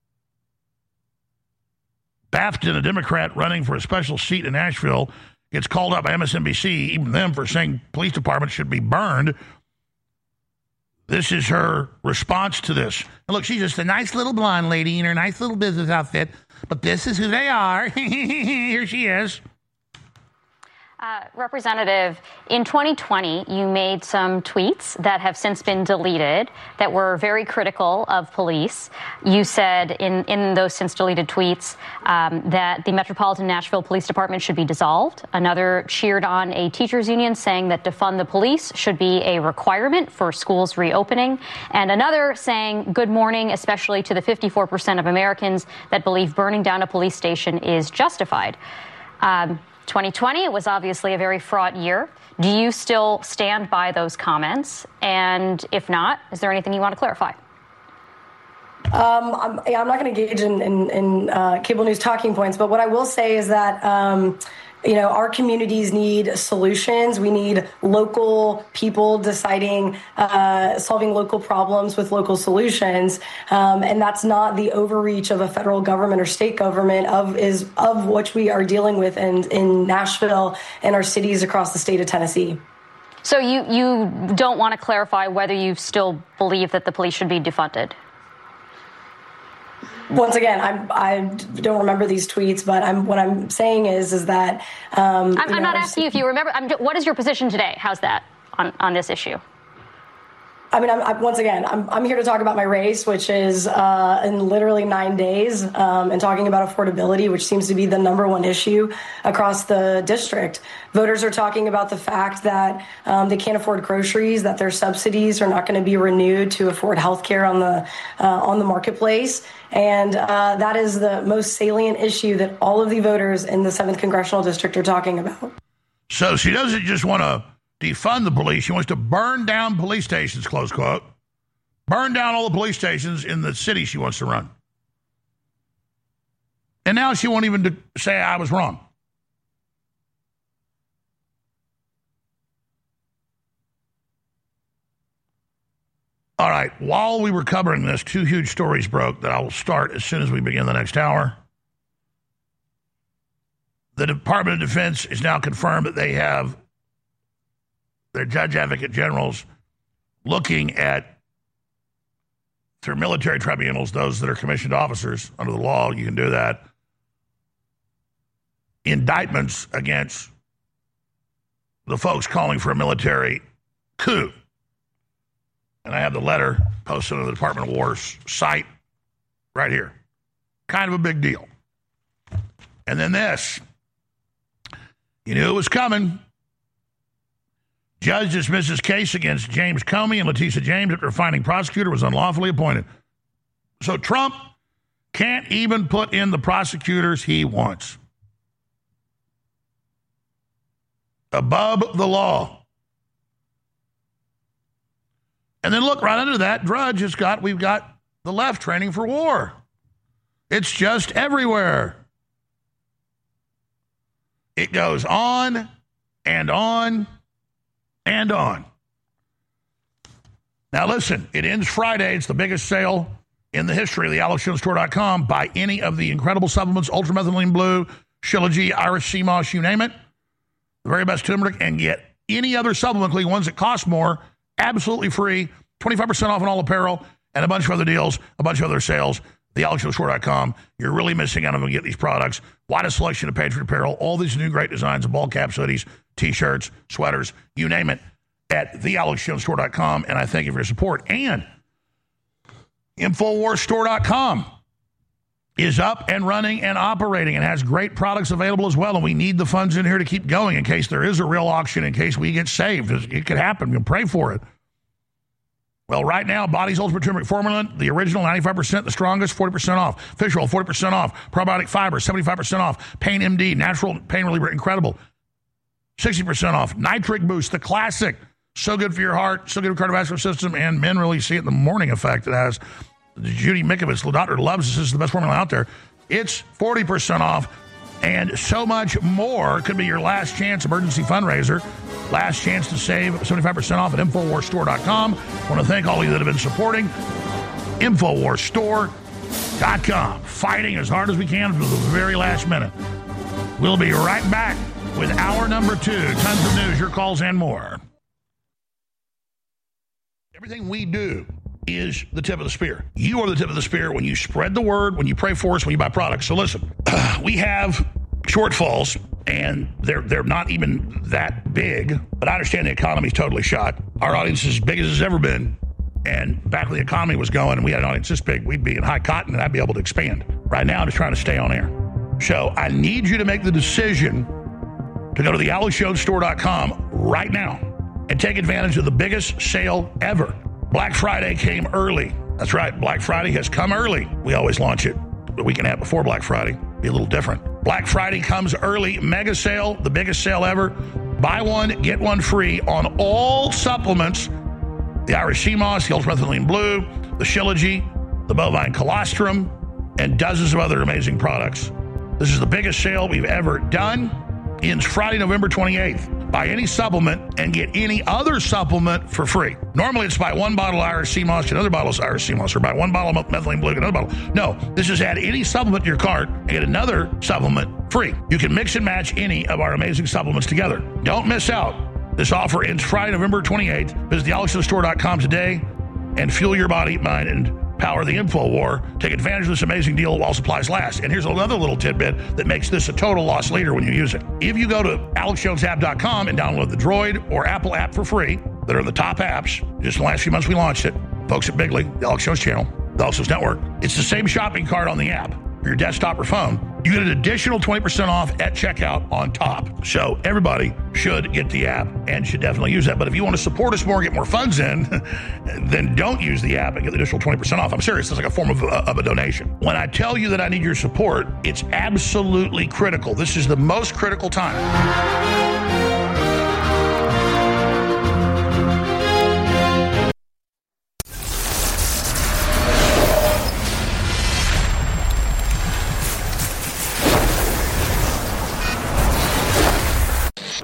Bafton, a Democrat running for a special seat in Nashville, gets called up by M S N B C, even them, for saying police departments should be burned. This is her response to this. And look, she's just a nice little blonde lady in her nice little business outfit, but this is who they are. Here she is. Uh, Representative, in twenty twenty, you made some tweets that have since been deleted that were very critical of police. You said in, in those since deleted tweets um, that the Metropolitan Nashville Police Department should be dissolved. Another cheered on a teachers union saying that defund the police should be a requirement for schools reopening. And another saying good morning, especially to the fifty-four percent of Americans that believe burning down a police station is justified. Um, twenty twenty was obviously a very fraught year. Do you still stand by those comments? And if not, is there anything you want to clarify? Um, I'm, yeah, I'm not going to engage in, in, in uh, cable news talking points, but what I will say is that, um, you know, our communities need solutions. We need local people deciding, uh, solving local problems with local solutions. Um, and that's not the overreach of a federal government or state government of is of which we are dealing with in, in Nashville and our cities across the state of Tennessee. So you, you don't want to clarify whether you still believe that the police should be defunded? Once again, I'm, I don't remember these tweets, but I'm, what I'm saying is, is that... Um, I'm, I'm know, not asking you if you remember. I'm, what is your position today? How's that on, on this issue? I mean, I'm, I'm, once again, I'm, I'm here to talk about my race, which is uh, in literally nine days, um, and talking about affordability, which seems to be the number one issue across the district. Voters are talking about the fact that um, they can't afford groceries, that their subsidies are not going to be renewed to afford health care on the uh, on the marketplace. And uh, that is the most salient issue that all of the voters in the seventh Congressional District are talking about. So she doesn't just want to defund the police. She wants to burn down police stations, close quote. Burn down all the police stations in the city she wants to run. And now she won't even de- say I was wrong. All right, while we were covering this, two huge stories broke that I will start as soon as we begin the next hour. the Department of Defense is now confirmed that they have their judge advocate generals looking at, through military tribunals, those that are commissioned officers under the law, you can do that, indictments against the folks calling for a military coup. And I have the letter posted on the Department of War's site right here. Kind of a big deal. And then this. You knew it was coming. Judge dismisses case against James Comey and Letitia James after finding prosecutor was unlawfully appointed. So Trump can't even put in the prosecutors he wants. Above the law. And then look, right under that, Drudge has got, we've got the left training for war. It's just everywhere. It goes on and on and on. Now listen, it ends Friday. It's the biggest sale in the history of the Alex Jones Store dot com. Buy any of the incredible supplements, Ultramethylene Blue, Shilajit, Irish Sea Moss, you name it. The very best turmeric, and get any other supplement, including ones that cost more, absolutely free, twenty-five percent off on all apparel, and a bunch of other deals, a bunch of other sales. the alex jones store dot com. You're really missing out on them to get these products. Widest selection of Patriot apparel, all these new great designs of ball caps, hoodies, T-shirts, sweaters, you name it, at the alex jones store dot com. And I thank you for your support. And infowars store dot com is up and running and operating and has great products available as well. And we need the funds in here to keep going in case there is a real auction, in case we get saved. It could happen. We can pray for it. Well, right now, Body's Ultimate Turmeric Formula, the original, ninety-five percent, the strongest, forty percent off. Fish oil, forty percent off. Probiotic Fiber, seventy-five percent off. Pain M D, natural pain reliever, incredible, sixty percent off. Nitric Boost, the classic, so good for your heart, so good for your cardiovascular system, and men really see it in the morning effect it has. Judy Mikovits, the doctor loves this. This is the best formula out there. It's forty percent off, and so much more. Could be your last chance emergency fundraiser. Last chance to save seventy-five percent off at infowars store dot com. I want to thank all of you that have been supporting infowars store dot com. Fighting as hard as we can to the very last minute. We'll be right back with hour number two. Tons of news, your calls, and more. Everything we do is the tip of the spear. You are the tip of the spear when you spread the word, when you pray for us, when you buy products. So listen, we have shortfalls, and they're they're not even that big, but I understand the economy's totally shot. Our audience is as big as it's ever been, and back when the economy was going and we had an audience this big, we'd be in high cotton and I'd be able to expand. Right now, I'm just trying to stay on air. So I need you to make the decision to go to the alex jones store dot com right now and take advantage of the biggest sale ever. Black Friday came early. That's right. Black Friday has come early. We always launch it the weekend out before Black Friday. Be a little different. Black Friday comes early. Mega sale, the biggest sale ever. Buy one, get one free on all supplements. The Irish Sea Moss, the Ultramethylene Blue, the Shilajit, the Bovine Colostrum, and dozens of other amazing products. This is the biggest sale we've ever done. Ends Friday, November twenty-eighth. Buy any supplement and get any other supplement for free. Normally it's buy one bottle of Irish Sea Moss, another bottle of Irish Sea Moss, or buy one bottle of Methylene Blue, another bottle. No, this is add any supplement to your cart and get another supplement free. You can mix and match any of our amazing supplements together. Don't miss out. This offer ends Friday, November twenty-eighth. Visit the alex jones store dot com today and fuel your body, mind, and power the info war. Take advantage of this amazing deal while supplies last. And here's another little tidbit that makes this a total loss leader when you use it. If you go to alex jones app dot com and download the Droid or Apple app for free, that are the top apps, just in the last few months we launched it, folks at Bigley, the Alex Jones channel, the Alex Jones Network, it's the same shopping cart on the app, your desktop or phone. You get an additional twenty percent off at checkout on top. So everybody should get the app and should definitely use that. But if you want to support us more, get more funds in, then don't use the app and get the additional twenty percent off. I'm serious. It's like a form of, uh, of a donation. When I tell you that I need your support, it's absolutely critical. This is the most critical time.